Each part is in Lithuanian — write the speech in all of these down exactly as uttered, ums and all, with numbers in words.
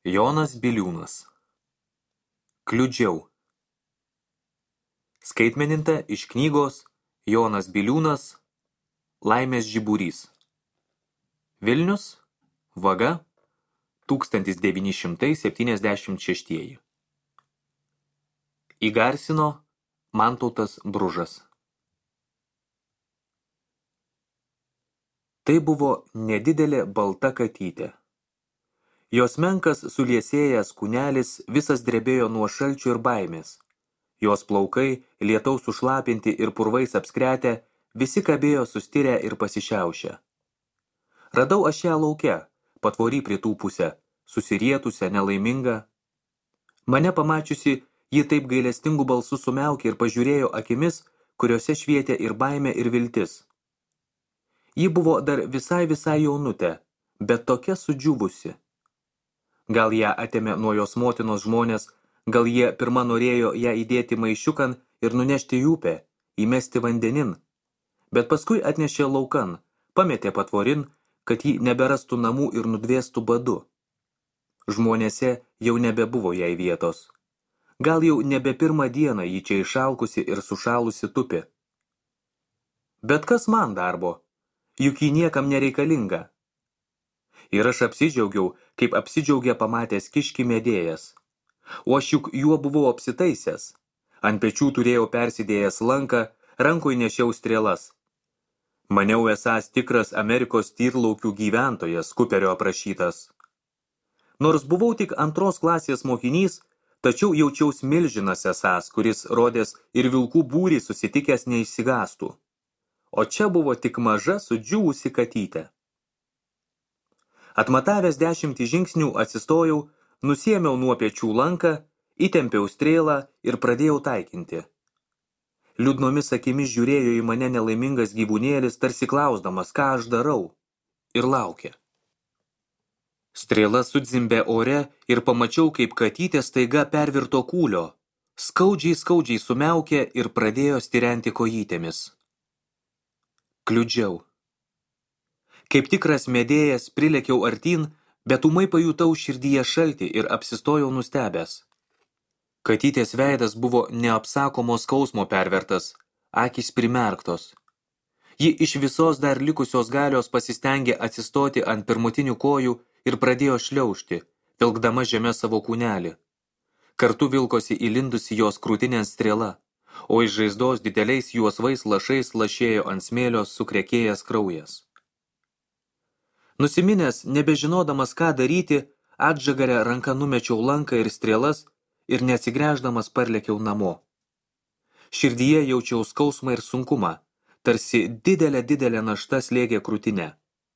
Jonas Biliūnas. Kliudžiau. Skaitmeninta iš knygos Jonas Biliūnas Laimės žiburys. Vilnius, vaga, tūkstantis devyni šimtai septyniasdešimt šeši. Įgarsino Mantautas Bružas. Tai buvo nedidelė balta katytė. Jos menkas suliesėjęs kūnelis visas drebėjo nuo šalčio ir baimės. Jos plaukai, lietaus sušlapinti ir purvais apskretę, visi kabėjo sustirę ir pasišiaušę. Radau aš ją lauke, patvory pritūpusią, susirietusią, nelaimingą. Mane pamačiusi, ji taip gailestingų balsų sumiaukė ir pažiūrėjo akimis, kuriuose švietė ir baimė ir viltis. Ji buvo dar visai visai jaunutė, bet tokia sudžiuvusi. Gal ją atėmė nuo jos motinos žmonės, gal jie pirma norėjo ją įdėti maišiukan ir nunešti į upę, įmesti vandenin, bet paskui atnešė laukan, pametė patvorin, kad ji neberastų namų ir nudvėstų badu. Žmonėse jau nebebuvo jai vietos. Gal jau nebe pirmą dieną ji čia išalkusi ir sušalusi tupi. Bet kas man darbo? Juk ji niekam nereikalinga. Ir aš apsidžiaugiau, kaip apsidžiaugė pamatęs kiškį medėjas. O aš juk juo buvau apsitaisęs. Ant pečių turėjau persidėjęs lanką, rankoj nešiau strėlas. Maniau esąs tikras Amerikos tyrlaukių gyventojas, Kuperio aprašytas. Nors buvau tik antros klasės mokinys, tačiau jaučiaus milžinas esąs, kuris rodės ir vilkų būrį susitikęs neišsigastų. O čia buvo tik maža sudžiūvusi katytė. Atmatavęs dešimtį žingsnių atsistojau, nusiėmiau nuo pečių lanką, įtempiau strėlą ir pradėjau taikinti. Liūdnomis akimis žiūrėjo į mane nelaimingas gyvūnėlis, tarsi klausdamas, ką aš darau, ir laukė. Strėla sudzimbė ore ir pamačiau, kaip katytė staiga pervirto kūlio, skaudžiai skaudžiai sumiaukė ir pradėjo stirenti kojytėmis. Kliudžiau. Kaip tikras medėjas prilekiau artyn, bet ūmai pajutau širdyje šaltį ir apsistojau nustebęs. Katytės veidas buvo neapsakomo skausmo pervertas, akys primerktos. Ji iš visos dar likusios galios pasistengė atsistoti ant pirmutinių kojų ir pradėjo šliaužti, vilkdama žemę savo kūnelį. Kartu vilkosi įlindusi jos krūtinėn strėla, o iš žaizdos dideliais juosvais lašais lašėjo ant smėlio sukrekėjęs kraujas. Nusiminęs, nebežinodamas ką daryti, atžagarę ranką numečiau lanką ir strėlas ir neatsigręždamas parlėkiau namo. Širdyje jaučiau skausmą ir sunkumą, tarsi didelė didelė našta slėgė krūtinę.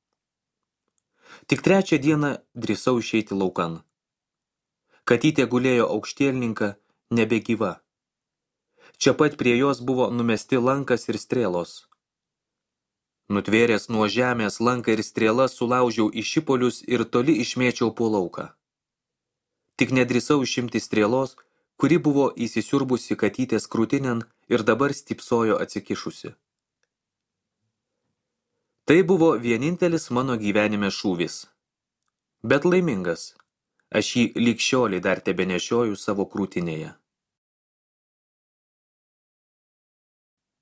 Tik trečią dieną drįsau išeiti laukan. Katytė gulėjo aukštielninka, nebegyva. Čia pat prie jos buvo numesti lankas ir strėlos. Nutvėręs nuo žemės lanką ir strėlas sulaužiau į šipolius ir toli išmėčiau po lauką. Tik nedrįsau išimti strėlos, kuri buvo įsisiurbusi katytės krūtinėn ir dabar stypsojo atsikišusi. Tai buvo vienintelis mano gyvenime šūvis. Bet laimingas, aš jį lyg šiolei dar tebenešioju savo krūtinėje.